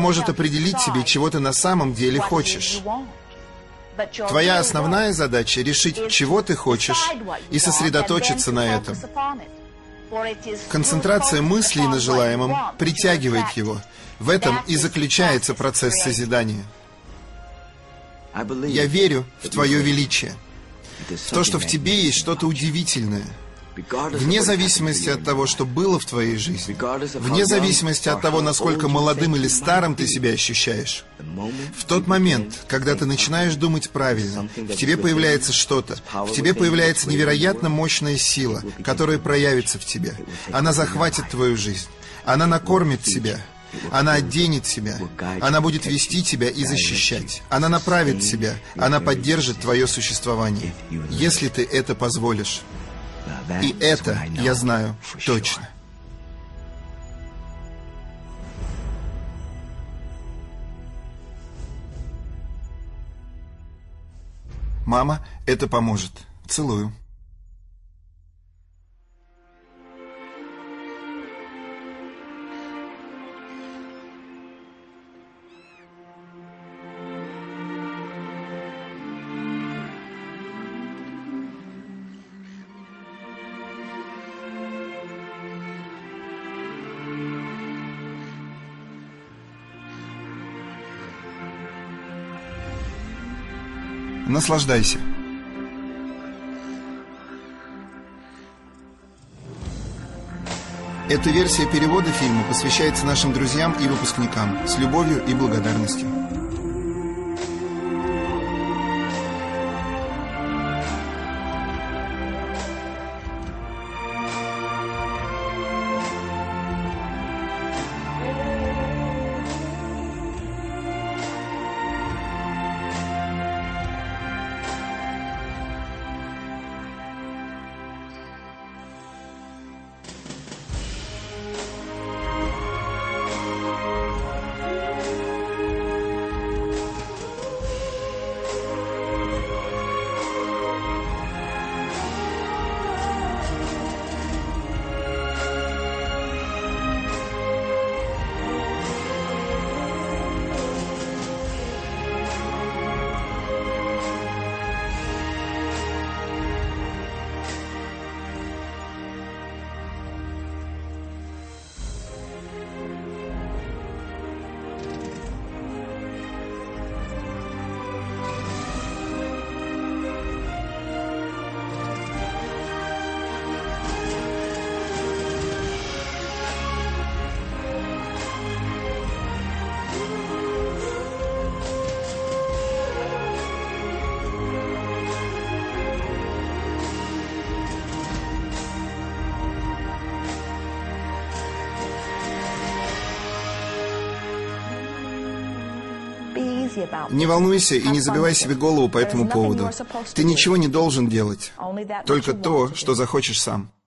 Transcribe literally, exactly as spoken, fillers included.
может определить тебе, чего ты на самом деле хочешь. Твоя основная задача — решить, чего ты хочешь, и сосредоточиться на этом. Концентрация мыслей на желаемом притягивает его. В этом и заключается процесс созидания. Я верю в Твое величие, в то, что в Тебе есть что-то удивительное. Вне зависимости от того, что было в твоей жизни, вне зависимости от того, насколько молодым или старым ты себя ощущаешь, в тот момент, когда ты начинаешь думать правильно, в тебе появляется что-то, в тебе появляется невероятно мощная сила, которая проявится в тебе. Она захватит твою жизнь, она накормит тебя, она оденет тебя, она будет вести тебя и защищать, она направит тебя, она поддержит твое существование, если ты это позволишь. И это я знаю точно. Мама, это поможет. Целую. Наслаждайся. Эта версия перевода фильма посвящается нашим друзьям и выпускникам с любовью и благодарностью. Не волнуйся и не забивай себе голову по этому поводу. Ты ничего не должен делать, только то, что захочешь сам.